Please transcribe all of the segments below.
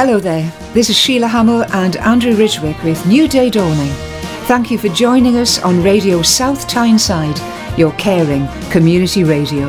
Hello there, this is Sheila Hamill and Andrew Ridgwick with New Day Dawning. Thank you for joining us on Radio South Tyneside, your caring community radio.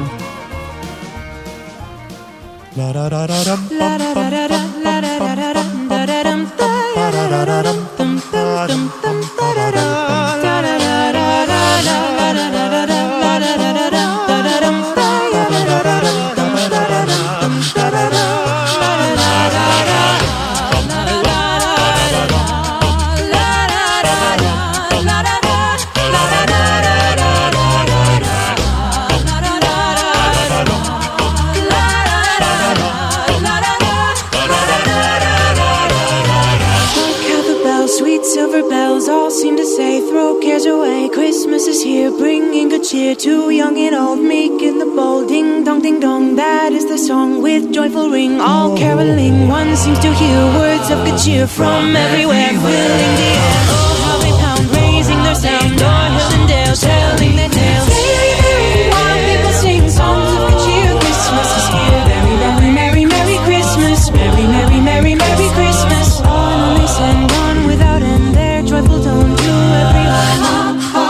Christmas is here, bringing good cheer to young and old, meek and the bold. Ding dong, ding dong, that is the song with joyful ring. All caroling, one seems to hear words of good cheer from everywhere, filling the air. Oh, how they pound, raising their sound, o'er hill and dale, telling their tales. Merry, merry, while people sing songs of good cheer. Christmas is here, very, very, merry, merry Christmas. Merry, merry, merry, merry Christmas. On they send on without end their joyful tone to everyone.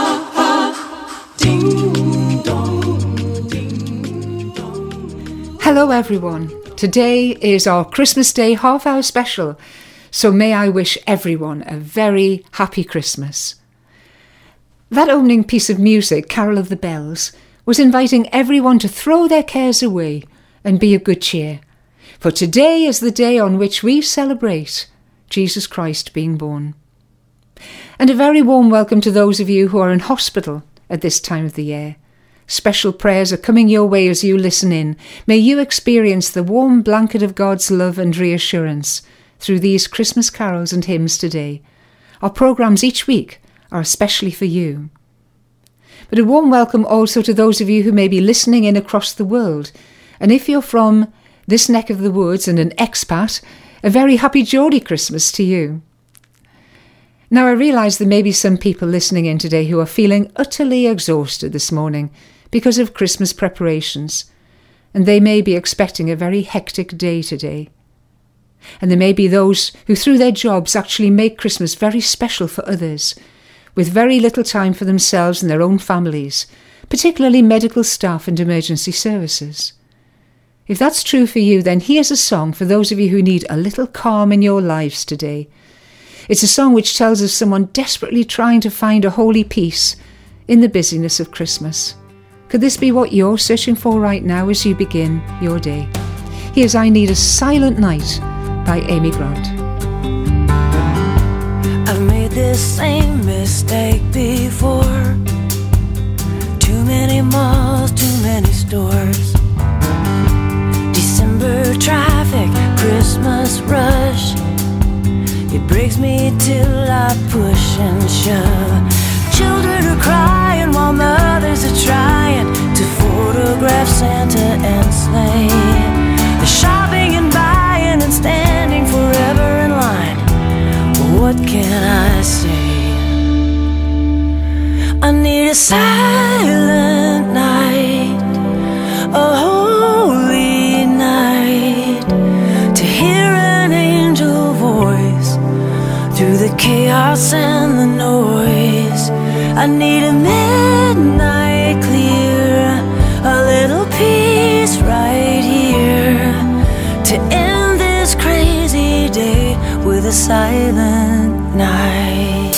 Hello everyone, today is our Christmas Day half-hour special, so may I wish everyone a very happy Christmas. That opening piece of music, Carol of the Bells, was inviting everyone to throw their cares away and be of good cheer, for today is the day on which we celebrate Jesus Christ being born. And a very warm welcome to those of you who are in hospital at this time of the year. Special prayers are coming your way as you listen in. May you experience the warm blanket of God's love and reassurance through these Christmas carols and hymns today. Our programmes each week are especially for you. But a warm welcome also to those of you who may be listening in across the world. And if you're from this neck of the woods and an expat, a very happy Geordie Christmas to you. Now I realise there may be some people listening in today who are feeling utterly exhausted this morning because of Christmas preparations, and they may be expecting a very hectic day today. And there may be those who through their jobs actually make Christmas very special for others, with very little time for themselves and their own families, particularly medical staff and emergency services. If that's true for you, then here's a song for those of you who need a little calm in your lives today. It's a song which tells of someone desperately trying to find a holy peace in the busyness of Christmas. Could this be what you're searching for right now as you begin your day? Here's I Need a Silent Night by Amy Grant. I've made this same mistake before. Too many malls, too many stores. December traffic, Christmas rush. It breaks me till I push and shove. Children are crying while mothers are trying to photograph Santa and sleigh. They're shopping and buying and standing forever in line. Well, what can I say? I need a silent night, a holy night, to hear an angel voice through the chaos and the noise. I need a midnight clear, a little peace right here, to end this crazy day with a silent night.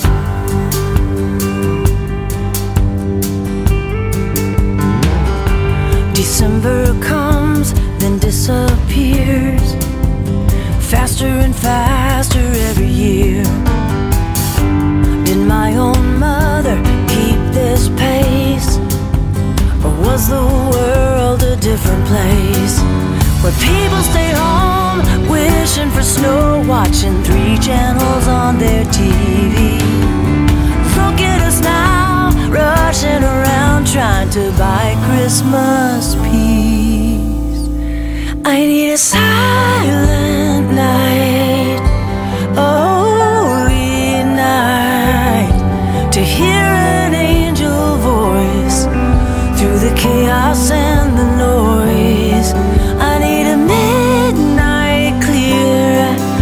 December comes, then disappears, faster and faster every year. Did my own mother keep this pace, or was the world a different place, where people stay home wishing for snow, watching 3 channels on their TV? Look at us now, rushing around trying to buy Christmas peace. I need a silent night, a holy night, to hear an angel voice through the chaos and the noise. I need a midnight clear,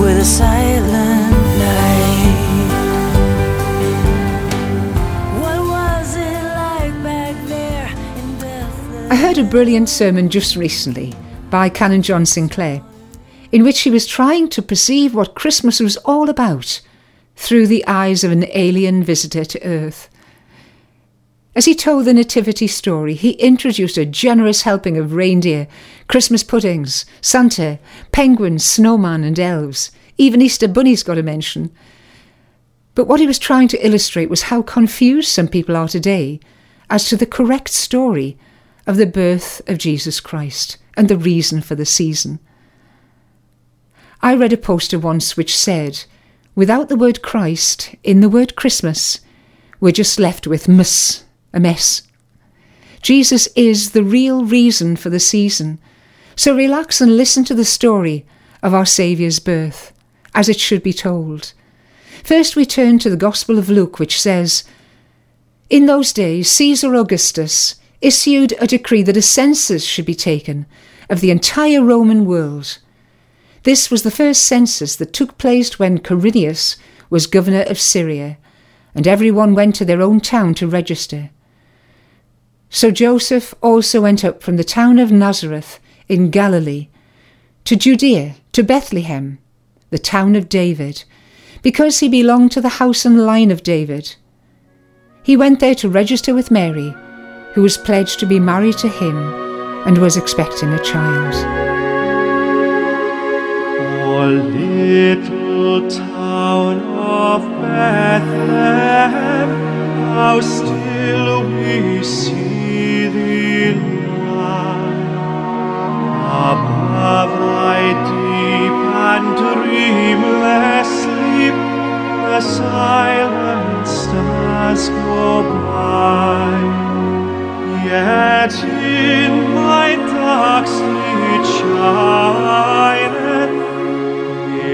with a silent night. What was it like back there in Bethlehem? I heard a brilliant sermon just recently by Canon John Sinclair, in which he was trying to perceive what Christmas was all about through the eyes of an alien visitor to Earth. As he told the Nativity story, he introduced a generous helping of reindeer, Christmas puddings, Santa, penguins, snowman and elves. Even Easter bunnies got a mention. But what he was trying to illustrate was how confused some people are today as to the correct story of the birth of Jesus Christ and the reason for the season. I read a poster once which said, without the word Christ in the word Christmas, we're just left with a mess. Jesus is the real reason for the season. So relax and listen to the story of our Saviour's birth, as it should be told. First we turn to the Gospel of Luke, which says, in those days Caesar Augustus issued a decree that a census should be taken of the entire Roman world. This was the first census that took place when Quirinius was governor of Syria, and everyone went to their own town to register. So Joseph also went up from the town of Nazareth in Galilee to Judea, to Bethlehem, the town of David, because he belonged to the house and line of David. He went there to register with Mary, who was pledged to be married to him and was expecting a child. O little town of Bethlehem, how still we see thee lie. Above thy deep and dreamless sleep, the silent stars go by. Yet in my dark sleep shineth the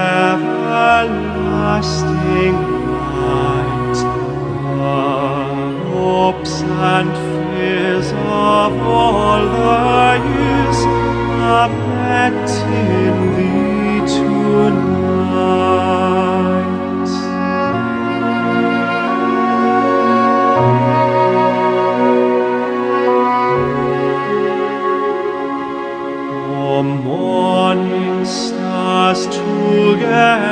everlasting light. The hopes and fears of all the years are met in thee tonight. O morning stars together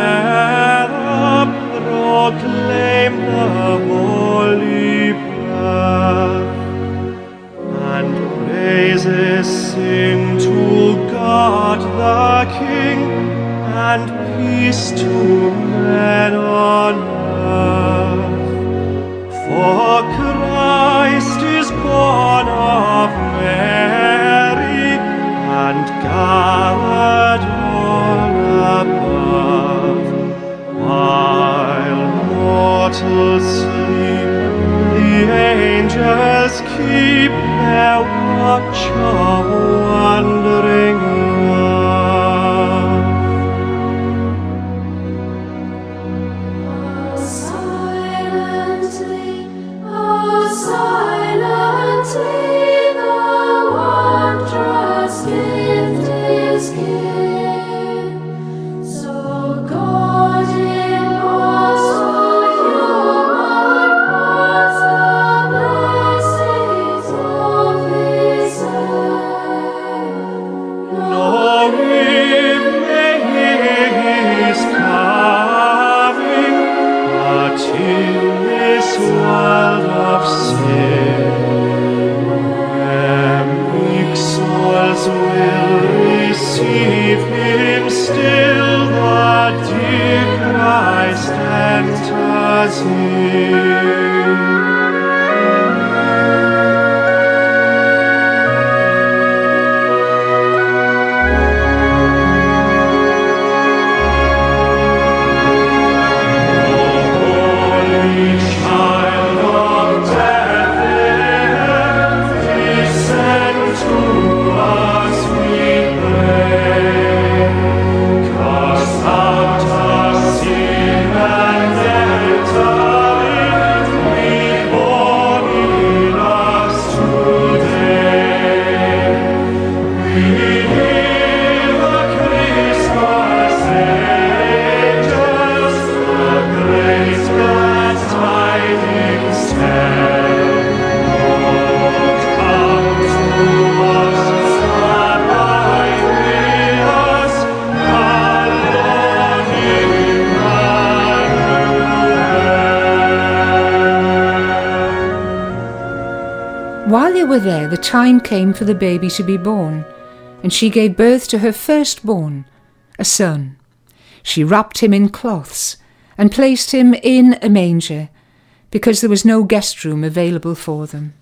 proclaim the holy birth, and praises sing to God the King, and peace to men on earth. For Christ is born of Mary, and gathered all above. While mortals sleep, the angels keep their watch of wondering love. Oh, silently, the wondrous gift is given. So God imparts to human hearts the blessings of His hand. Knowing He is coming, but in this world of sin, where meek souls will receive Him still, the dear Christ enters in. Out of sin and death, they were there, the time came for the baby to be born, and she gave birth to her firstborn, a son. She wrapped him in cloths and placed him in a manger, because there was no guest room available for them.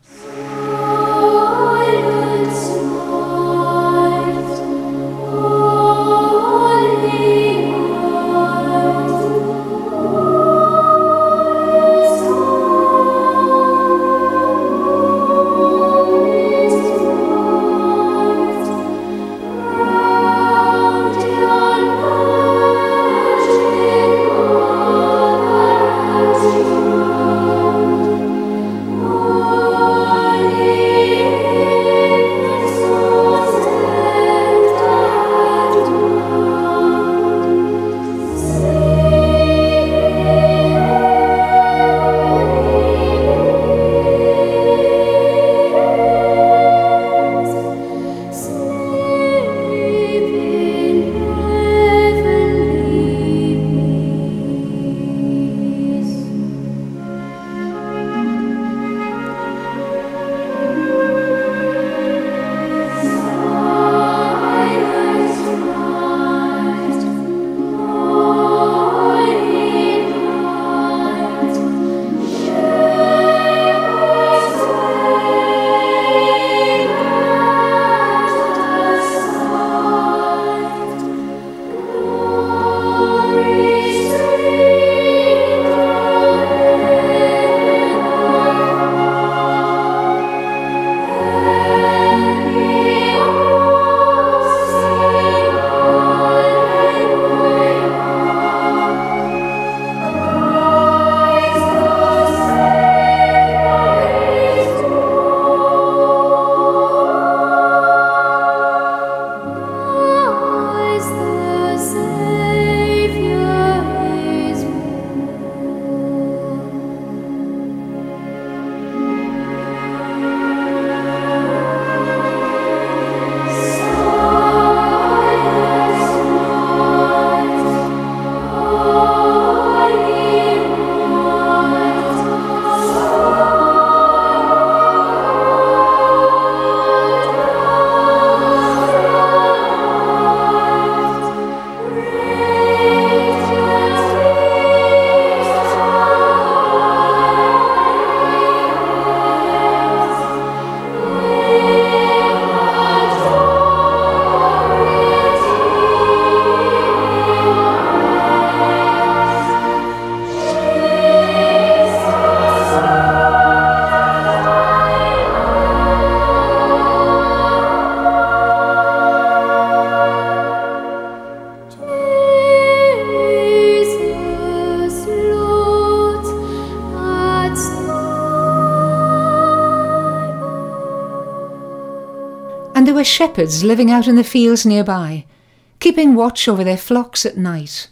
And there were shepherds living out in the fields nearby, keeping watch over their flocks at night.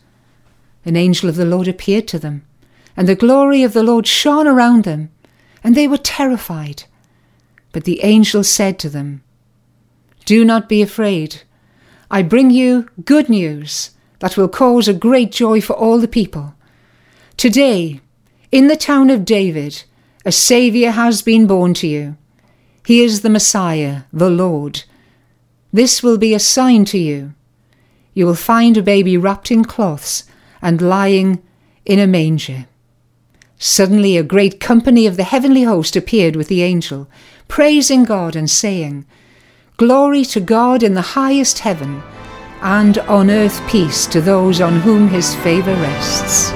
An angel of the Lord appeared to them, and the glory of the Lord shone around them, and they were terrified. But the angel said to them, "Do not be afraid. I bring you good news that will cause a great joy for all the people. Today, in the town of David, a Saviour has been born to you. He is the Messiah, the Lord. This will be a sign to you. You will find a baby wrapped in cloths and lying in a manger." Suddenly a great company of the heavenly host appeared with the angel, praising God and saying, "Glory to God in the highest heaven, and on earth peace to those on whom his favour rests."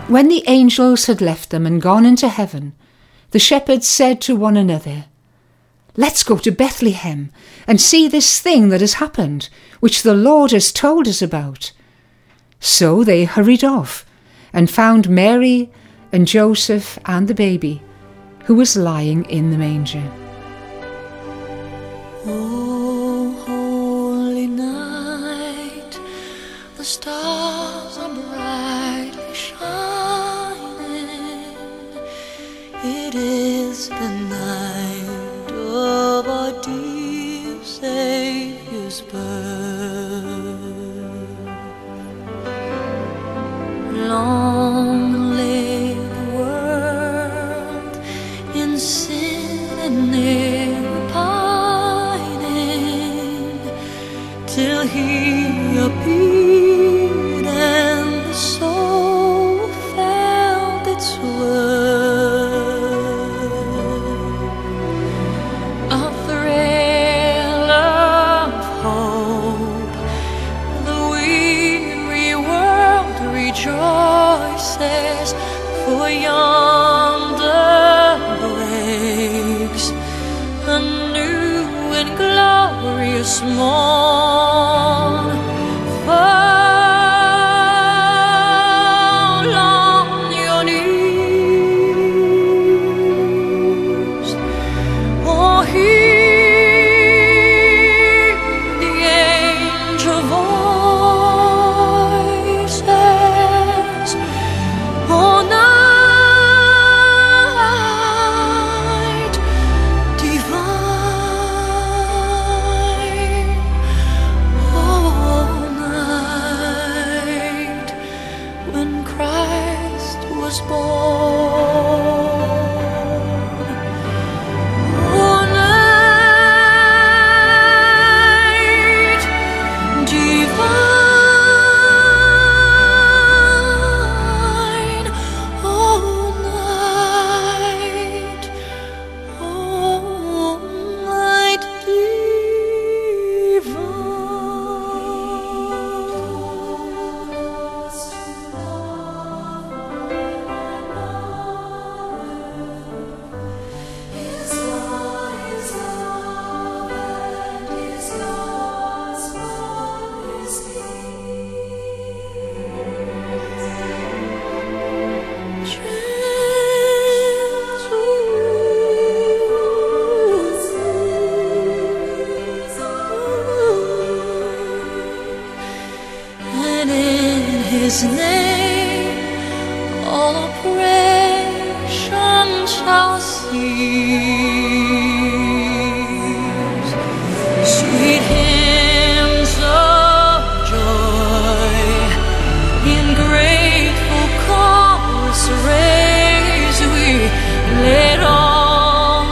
When the angels had left them and gone into heaven, the shepherds said to one another, "Let's go to Bethlehem and see this thing that has happened, which the Lord has told us about." So they hurried off and found Mary and Joseph and the baby, who was lying in the manger. Oh, holy night, the stars are brightly shining. It is the night of our dear Savior's birth. Long lay the world in sin and error pining, till He appeared and the soul felt its worth. A thrill of hope, the weary world rejoices, for yonder breaks a new and glorious morn. Fall on your knees, or hear the angel voices. Oh, night divine, oh, night when Christ was born. Oh, night divine, oh, night His law is love, and His gospel is and in His name all oppression shall cease. Sweet hymns of joy in grateful chorus raise we, let all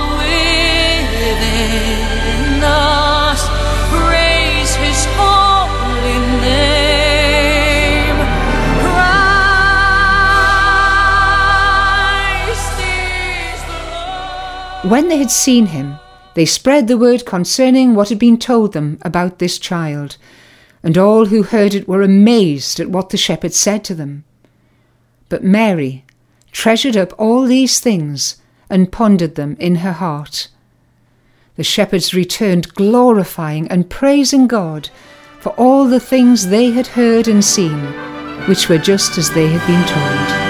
within us praise His holy name. Christ is the Lord. When they had seen him, they spread the word concerning what had been told them about this child, and all who heard it were amazed at what the shepherds said to them. But Mary treasured up all these things and pondered them in her heart. The shepherds returned glorifying and praising God for all the things they had heard and seen, which were just as they had been told.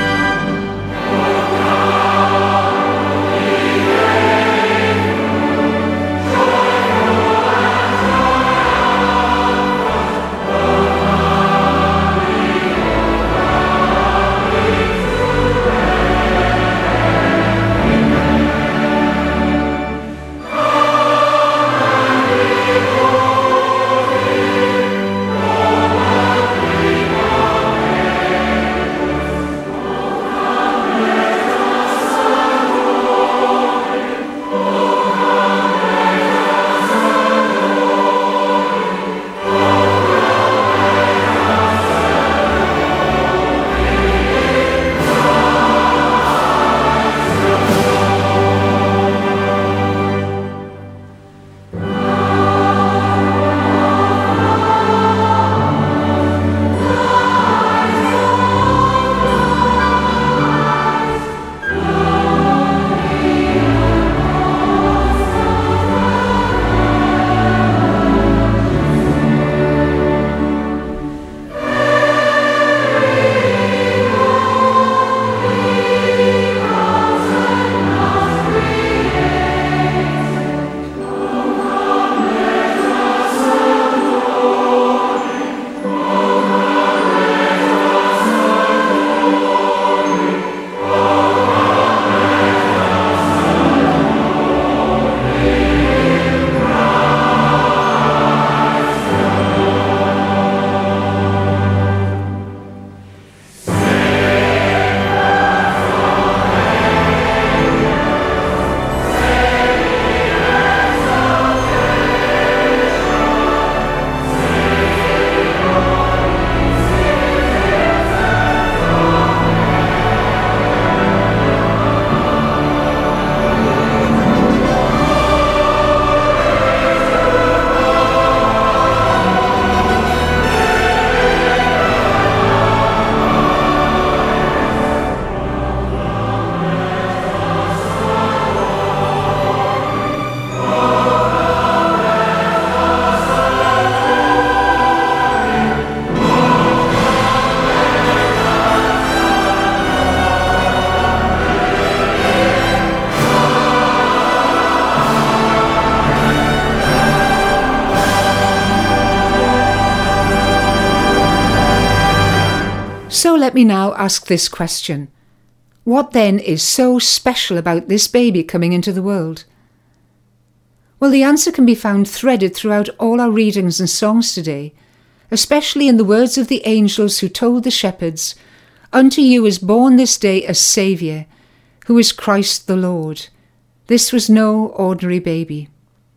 let me now ask this question. What then is so special about this baby coming into the world? Well, the answer can be found threaded throughout all our readings and songs today, especially in the words of the angels who told the shepherds, "Unto you is born this day a Saviour, who is Christ the Lord." This was no ordinary baby.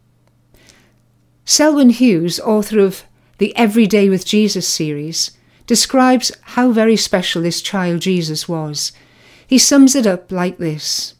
Selwyn Hughes, author of the Every Day with Jesus series, describes how very special this child Jesus was. He sums it up like this.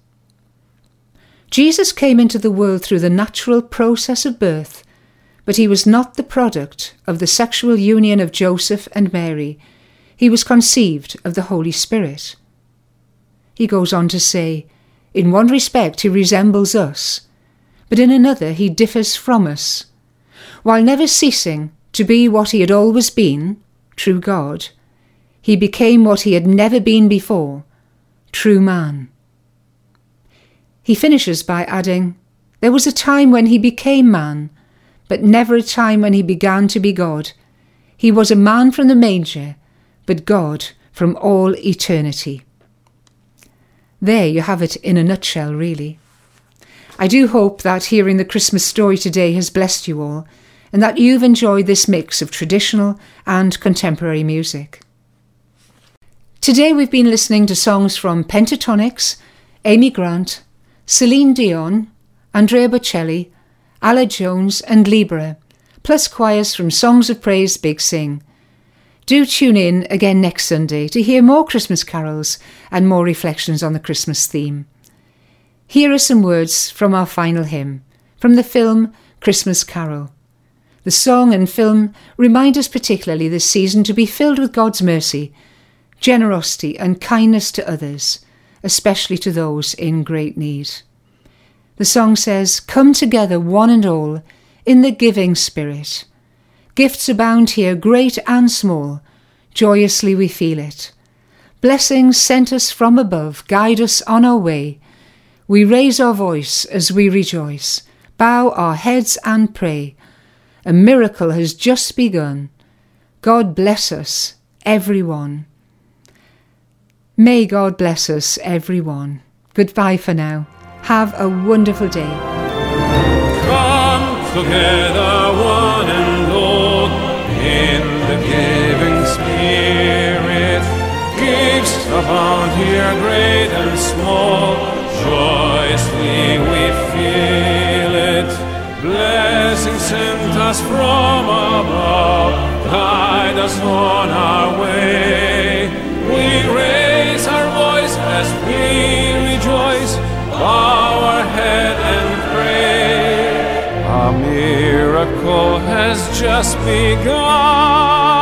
Jesus came into the world through the natural process of birth, but he was not the product of the sexual union of Joseph and Mary. He was conceived of the Holy Spirit. He goes on to say, in one respect he resembles us, but in another he differs from us. While never ceasing to be what he had always been, true God, he became what he had never been before, true man. He finishes by adding, there was a time when he became man, but never a time when he began to be God. He was a man from the manger, but God from all eternity. There you have it in a nutshell, really. I do hope that hearing the Christmas story today has blessed you all, and that you've enjoyed this mix of traditional and contemporary music. Today we've been listening to songs from Pentatonix, Amy Grant, Celine Dion, Andrea Bocelli, Alla Jones and Libra, plus choirs from Songs of Praise Big Sing. Do tune in again next Sunday to hear more Christmas carols and more reflections on the Christmas theme. Here are some words from our final hymn, from the film Christmas Carol. The song and film remind us particularly this season to be filled with God's mercy, generosity and kindness to others, especially to those in great need. The song says, "Come together one and all in the giving spirit. Gifts abound here, great and small, joyously we feel it. Blessings sent us from above, guide us on our way. We raise our voice as we rejoice, bow our heads and pray. A miracle has just begun. God bless us, everyone." May God bless us, everyone. Goodbye for now. Have a wonderful day. Come together one and all in the giving spirit. Gifts abound here, great and small. Joyously we feel it. Blessings sent us from above, guide us on our way. We raise our voice as we rejoice, bow our head and pray. A miracle has just begun.